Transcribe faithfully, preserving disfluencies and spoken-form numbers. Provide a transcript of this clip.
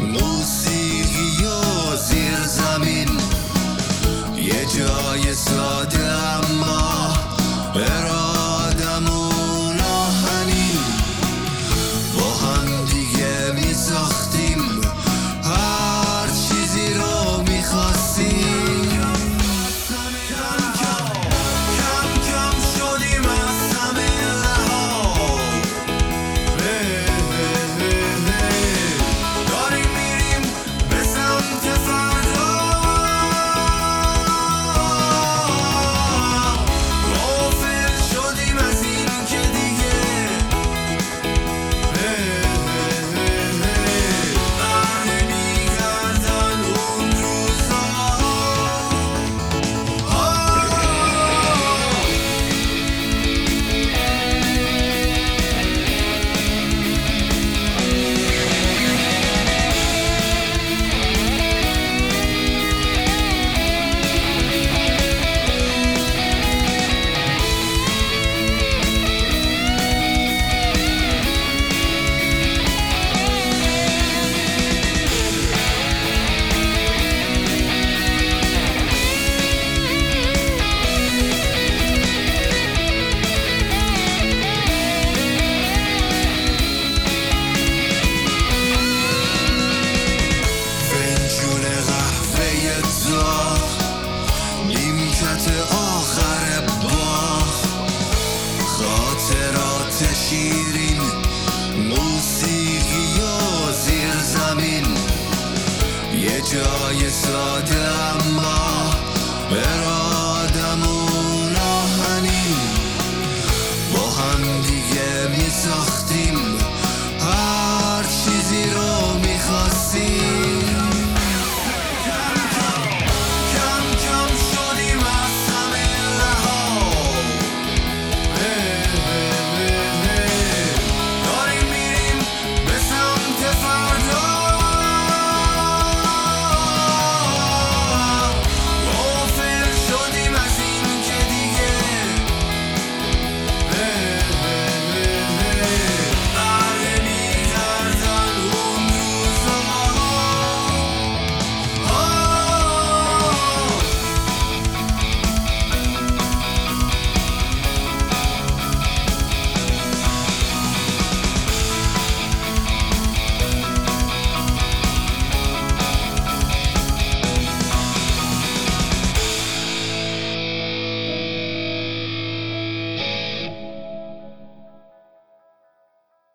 موسیقی و زیر زمین، یه جای ساده اما ارادمون آهنین. با هم دیگه می ساختیم هر چیزی رو می خواستیم. کم کم شدیم از همه رها، داریم میریم به سمت فردا. غافل شدیم از این که دیگه برنمیگردن اون روزها. فنجون قهوه داغ، نیمکت آخر باغ، خاطرات شیرین، موسیقی و زیر زمین، یه جای ساده اما